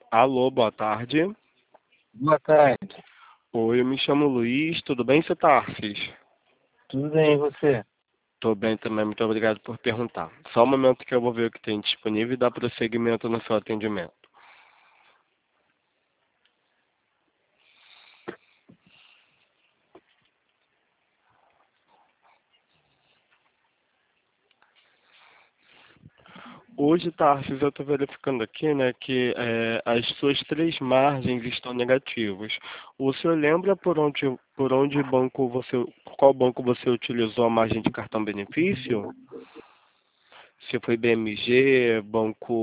Alô, boa tarde. Boa tarde. Oi, eu me chamo Luiz, tudo bem, seu Tarsis? Tudo bem, e você? Tô bem também, muito obrigado por perguntar. Só um momento que eu vou ver o que tem disponível e dar prosseguimento no seu atendimento. Hoje, Tarsis, eu estou verificando aqui, né, que as suas três margens estão negativas. O senhor lembra por onde qual banco você utilizou a margem de cartão benefício? Se foi BMG, Banco